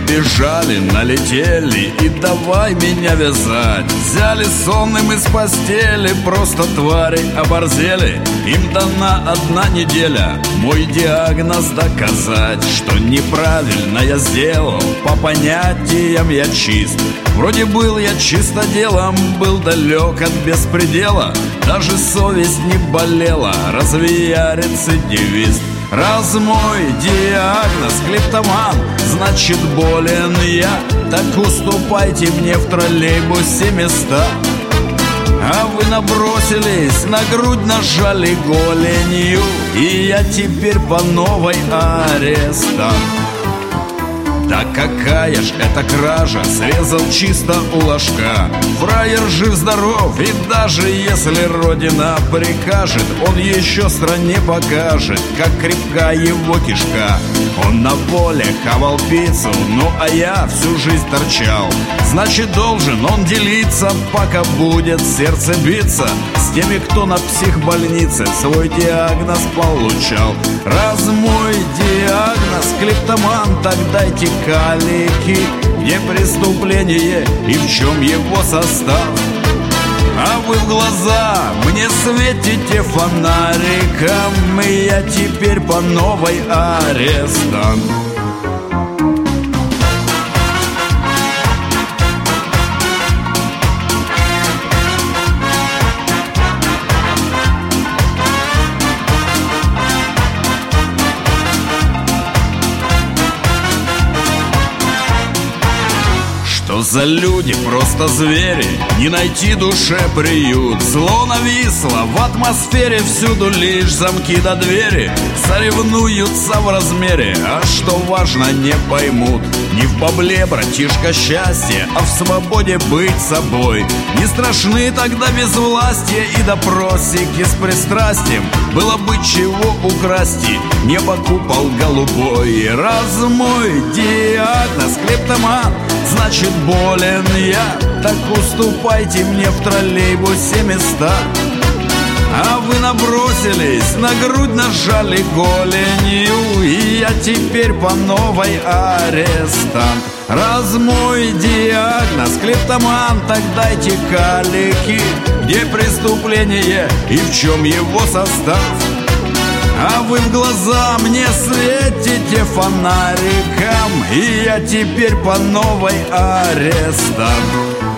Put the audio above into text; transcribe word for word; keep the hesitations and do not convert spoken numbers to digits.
Прибежали, налетели и давай меня вязать. Взяли сонным из постели, просто твари оборзели. Им дана одна неделя, мой диагноз доказать, что неправильно я сделал, по понятиям я чист. Вроде был я чистоделом, был далек от беспредела, даже совесть не болела, разве я рецидивист? Раз мой диагноз клептоман, значит болен я, так уступайте мне в троллейбусе места. А вы набросились, на грудь нажали голенью, и я теперь по новой арестант. Да какая ж это кража, срезал чисто у ложка. Фраер жив-здоров, и даже если Родина прикажет, он еще стране покажет, как крепка его кишка. Он на поле хавал пиццу, ну а я всю жизнь торчал. Значит, должен он делиться, пока будет сердце биться, с теми, кто на психбольнице свой диагноз получал. Раз мой диагноз клептоман, так дайте калики, где преступление и в чем его состав. А вы в глаза мне светите фонариком, и я теперь по новой арестант. Что за люди, просто звери, не найти душе приют. Зло нависло в атмосфере, всюду лишь замки до двери. Соревнуются в размере, а что важно, не поймут. Не в бабле, братишка, счастье, а в свободе быть собой. Не страшны тогда безвластие и допросики с пристрастием. Было бы чего украсть, небо купол голубой. Раз мой диагноз клептоман, значит болен я, так уступайте мне в троллейбусе места. А вы набросились, на грудь нажали голенью, и я теперь по новой арестант. Раз мой диагноз клептоман, так дайте калики, где преступление и в чем его состав. А вы в глаза мне светите фонариком, и я теперь по новой арестант.